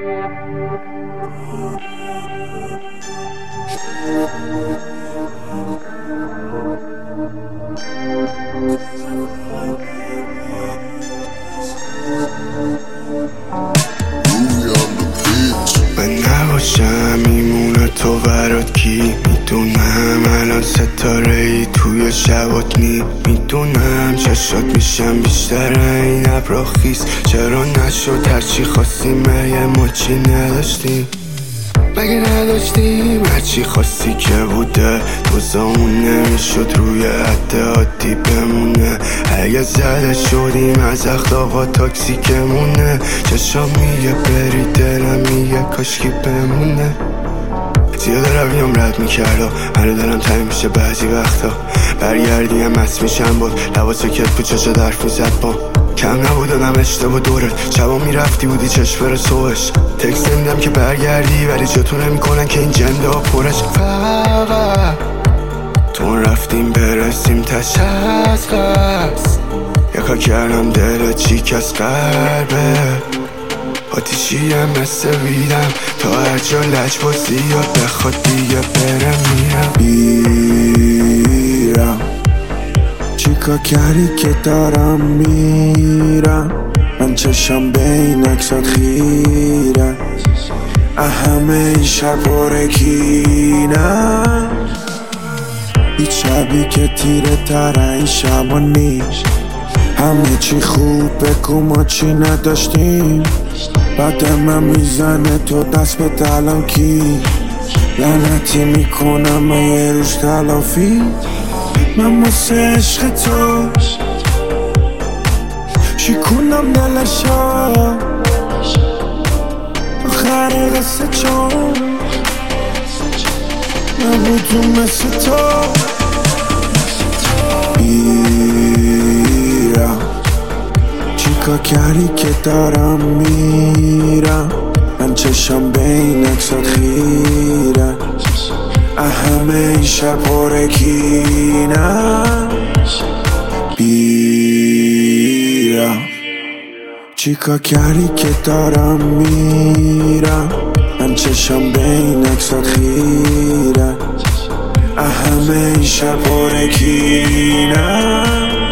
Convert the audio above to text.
من نباشم میمونه تو برات کی؟ میدونم الان ستاره ای توی شبات نی. میدونم چشات میشم بیشتر این ابرا خیس. چرا نشد هرچی خواستیم مگه ما چی نداشتیم؟ مگه نداشتیم هرچی خواستی که بوده؟ دوزامون نمیشد روی حد عادی بمونه. اگه زده شدیم از اخلاقا تاکسیکمونه. چشام میگه بری دلم میگه کاشکی بمونه. زیاده رویم رد میکرد هنو دلم تنگ میشه بعضی وقتا. برگردیم مست میشم بود لباسو کت بود چشا درف میزد با کم نبودنم اشتباه دورت. شبا میرفتی بودی چشم بره صبحش. تکست نمیدم که برگردی ولی جاتو نمیکنن که این جنده ها پرش. فقط تو رفتیم برسیم تشخص. یکا کردم دل چیک از قلبه. آتیشیم مثل ویدم تا هر جا لج بازی یا بخواد دیگه برم میرم. چیکار کردی که دارم میرم؟ من چشم به این اکسات خیره. همه این شب پرکینم. هیچ شبی که تیره تر این شبا نیست. همه چی خوب بگو ما چی نداشتیم. بعد من میزنه تو دست به دلم کی؟ لعنتی میکنم من یه روش تلافی. من واسه عشق تو شکونم دلشا. آخر قصه چون نبودون مثل تو. بیرم چیکار کردی که دارم میرم؟ من چشم به این اکسات خیره. همه این شب پرکینم. بیرم چیکار کردی که دارم میرم؟ من چشم به این اکسات خیره. همه این شب پرکینم.